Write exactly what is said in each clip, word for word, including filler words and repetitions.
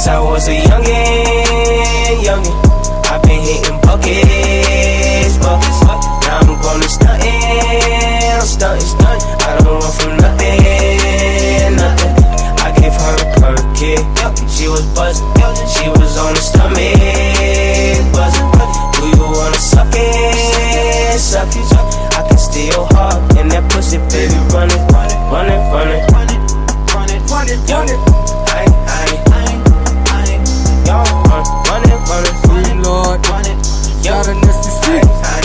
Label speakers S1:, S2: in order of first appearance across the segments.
S1: Since I was a youngin', youngin', I've been hitting buckets, buckets. Now I'm gonna stuntin', stuntin', stuntin'. I don't run from nothing, nothing. I gave her a perky, she was buzzin', she was on the stomach, buzzin'. Do you wanna suck it, suck it? I can steal your heart and that pussy, baby, run it, run it, run it, run it, run it, run it, run it, run it. I, I, I, I, y'all run, run it, run it, run it,
S2: Lord,
S1: run it.
S2: y'all the nasty sick.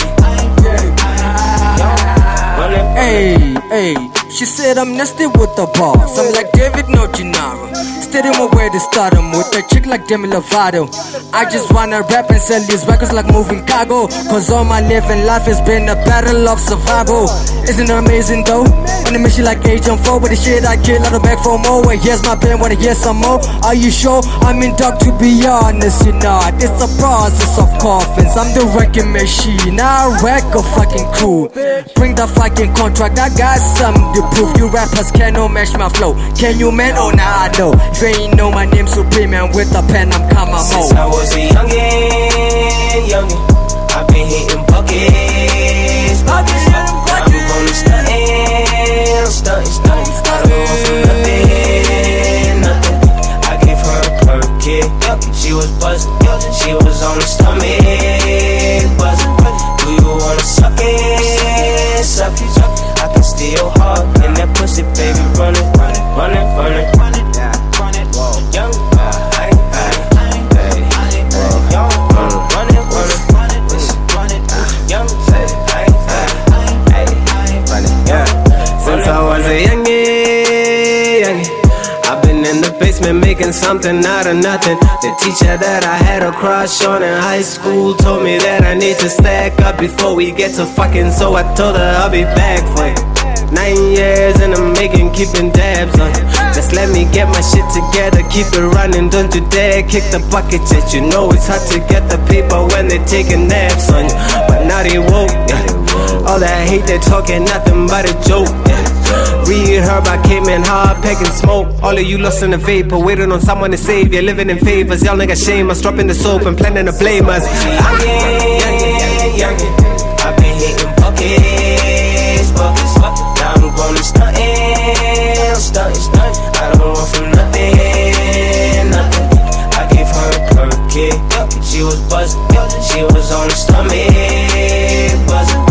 S2: Hey, hey, she said I'm nasty with the boss. I'm like David, no Gennaro. Steady my way to stardom with a chick like Demi Lovato. I just wanna rap and sell these records like moving cargo. Cause all my living life has been a battle of survival. Isn't it amazing though? On a mission like Agent four, with the shit I kill, I don't beg for more. Wait, here's my pen, wanna hear some more? Are you sure? I mean, dog, to be honest, you know, it's a process of coffins. I'm the wrecking machine, I wreck a fucking crew. Bring the fucking contract, I got something to prove. You rappers cannot match my flow. Can you, man? Oh, nah, I know. Dre know my name Supreme, and with a pen I'm coming out.
S1: Since I was a youngin', youngin', I've been hitting buckets, buckets. Now I'm gonna stuntin', stuntin', stuntin'. I don't run from nothing, nothing. I gave her a perky, she was buzzin', she was on the stomach, buzzin'. Do you wanna suck it, suck it? I can steal your heart and that pussy, baby, run it, run it, run it, run it, run it, run it, young, I, I, hey, young, run it, run it, run it, run it, young, I, I, hey, run it, yeah. Since I was a youngin', youngin', I've been in the basement making something out of nothing. The teacher that I had a crush on in high school told me that I need to stack up before we get to fucking, so I told her I'll be back for it. Nine years in the making, keeping dabs on it. Just let me get my shit together, keep it running. Don't you dare kick the bucket yet. You know it's hard to get the paper when they're taking naps on you. But now they woke, yeah. All that hate they're talking, nothing but a joke, yeah. Read herb, I came in hard, packing smoke. All of you lost in the vapor, waiting on someone to save you. Living in favors, y'all niggas shame us. Dropping the soap and planning to blame us. Youngin', youngin', I've been hitting buckets, buckets. Now I'm gonna stuntin', stuntin', stuntin'. I don't run from nothing, nothing. I gave her a perky, she was buzzin', she was on the stomach, buzzin'.